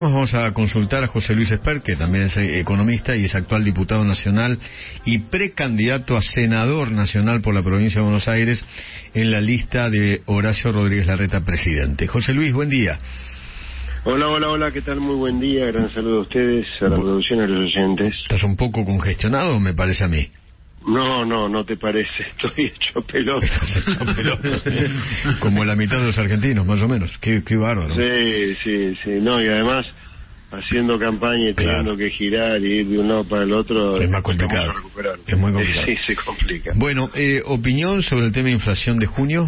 Vamos a consultar a José Luis Espert, que también es economista y es actual diputado nacional y precandidato a senador nacional por la provincia de Buenos Aires en la lista de Horacio Rodríguez Larreta, presidente. José Luis, buen día. Hola, ¿qué tal? Muy buen día, gran saludo a ustedes, a la producción y a los oyentes. ¿Estás un poco congestionado, me parece a mí? No te parece, estoy hecho pelota. Estás hecho pelota, como la mitad de los argentinos, más o menos. Qué bárbaro. Sí, no, y además haciendo campaña y teniendo que girar y ir de un lado para el otro es más complicado. Es muy complicado. Sí, se complica. Bueno, opinión sobre el tema de inflación de junio.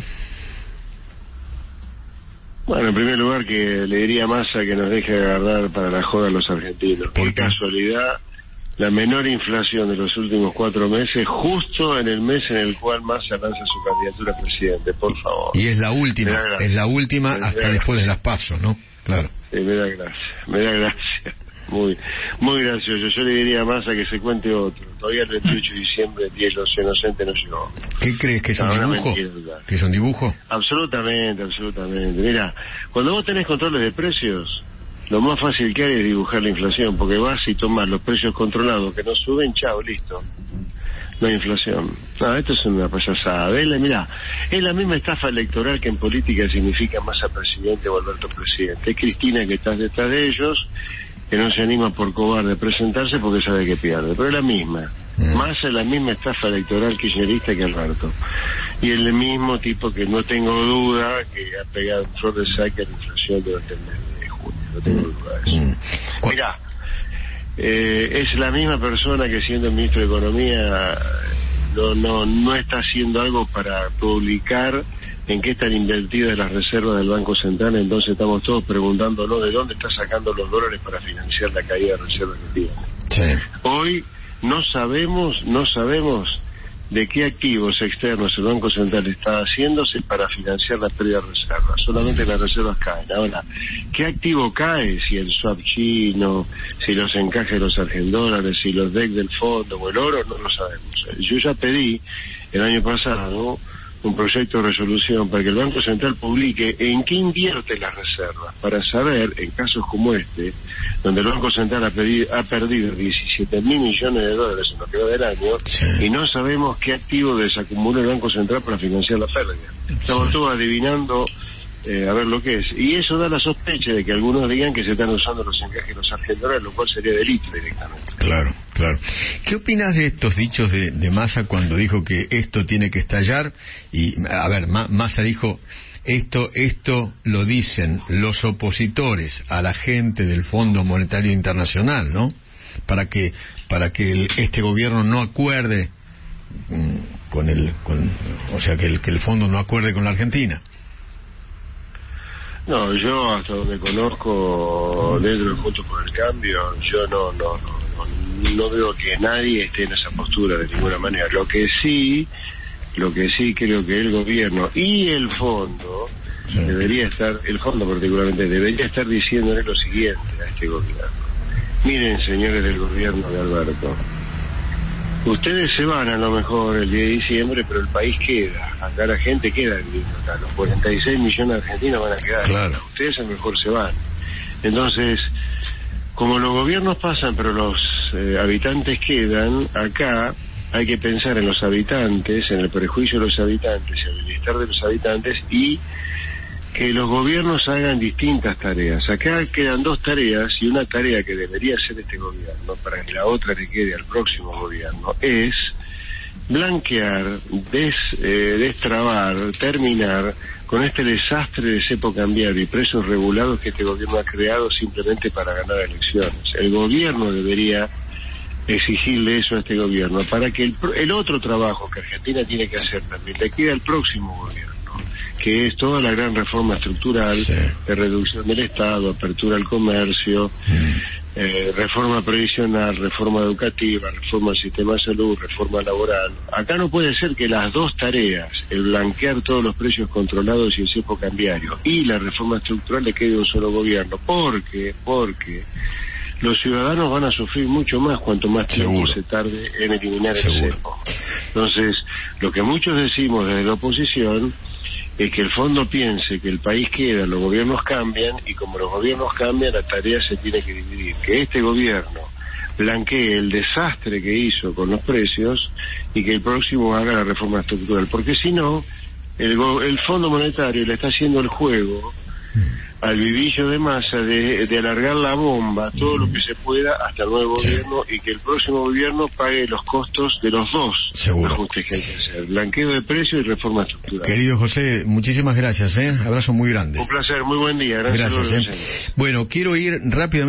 Bueno, en primer lugar que le diría a Massa que nos deje agarrar para la joda a los argentinos. Por casualidad, la menor inflación de los últimos 4 meses, justo en el mes en el cual Massa lanza su candidatura a presidente, por favor. Y es la última hasta después de las PASO, ¿no? Claro. Sí, me da gracia. Muy gracioso. Yo le diría a Massa que se cuente otro. Todavía el 28 de diciembre el Día de los Inocentes no llegó. ¿Qué crees? ¿Que es un dibujo? ¿Que es un dibujo? Absolutamente. Mira, cuando vos tenés controles de precios, lo más fácil que hay es dibujar la inflación, porque vas y tomás los precios controlados que no suben, chao, listo. No hay inflación. No, esto es una payasada. Mirá, es la misma estafa electoral que en política significa Massa presidente o Alberto presidente. Es Cristina que está detrás de ellos, que no se anima por cobarde a presentarse porque sabe que pierde. Pero es la misma. Massa es la misma estafa electoral kirchnerista que Alberto. Y es el mismo tipo que no tengo duda que ha pegado un flor de saque a la inflación durante el mes de junio. No tengo duda de eso. Mirá, es la misma persona que siendo ministro de Economía no está haciendo algo para publicar en qué están invertidas las reservas del Banco Central. Entonces estamos todos preguntándonos de dónde está sacando los dólares para financiar la caída de reservas que tiene. Sí. Hoy no sabemos de qué activos externos el Banco Central está haciéndose para financiar la pérdida de reservas. Solamente las reservas caen. Ahora, ¿qué activo cae? Si el swap chino, si los encajes de los argendólares, si los DEC del fondo o el oro, no lo sabemos. Yo ya pedí el año pasado un proyecto de resolución para que el Banco Central publique en qué invierte las reservas, para saber, en casos como este, donde el Banco Central ha perdido 17.000 millones de dólares en lo que va del año, y no sabemos qué activo desacumula el Banco Central para financiar la pérdida. Estamos todos adivinando a ver lo que es. Y eso da la sospecha de que algunos digan que se están usando los encajes de los argendólares, lo cual sería delito directamente. Claro. ¿Qué opinas de estos dichos de Massa cuando dijo que esto tiene que estallar? Y, a ver, Massa dijo, esto lo dicen los opositores a la gente del Fondo Monetario Internacional, ¿no? Para que este gobierno no acuerde o sea, que el fondo no acuerde con la Argentina. No, yo hasta donde conozco dentro del Juntos por el Cambio, yo no veo que nadie esté en esa postura de ninguna manera. Lo que sí creo que el gobierno y el fondo el fondo particularmente debería estar diciéndole lo siguiente a este gobierno. Miren, señores del gobierno de Alberto, ustedes se van a lo mejor el 10 de diciembre, pero el país queda. Acá la gente queda viviendo acá. Los 46 millones de argentinos van a quedar. Claro. Ustedes a lo mejor se van. Entonces, como los gobiernos pasan, pero los habitantes quedan, acá hay que pensar en los habitantes, en el perjuicio de los habitantes y el bienestar de los habitantes, y que los gobiernos hagan distintas tareas. Acá quedan 2 tareas, y una tarea que debería hacer este gobierno, para que la otra le quede al próximo gobierno, es blanquear, destrabar, terminar con este desastre de cepo cambiario y precios regulados que este gobierno ha creado simplemente para ganar elecciones. El gobierno debería exigirle eso a este gobierno, para que el otro trabajo que Argentina tiene que hacer también le quede al próximo gobierno, que es toda la gran reforma estructural, de reducción del Estado, apertura al comercio, reforma previsional, reforma educativa, reforma del sistema de salud, reforma laboral. Acá no puede ser que las 2 tareas, el blanquear todos los precios controlados y el cepo cambiario y la reforma estructural, le quede a un solo gobierno, porque los ciudadanos van a sufrir mucho más cuanto más tiempo se tarde en eliminar el cepo. Entonces, lo que muchos decimos desde la oposición es que el fondo piense que el país queda, los gobiernos cambian, y como los gobiernos cambian, la tarea se tiene que dividir. Que este gobierno blanquee el desastre que hizo con los precios y que el próximo haga la reforma estructural, porque si no, el Fondo Monetario le está haciendo el juego al vivillo de Massa de alargar la bomba todo lo que se pueda hasta el nuevo gobierno, y que el próximo gobierno pague los costos de los dos ajustes que hay que hacer: blanqueo de precios y reforma estructural. Querido José, muchísimas gracias, abrazo muy grande. Un placer, muy buen día. Gracias. Bueno, quiero ir rápidamente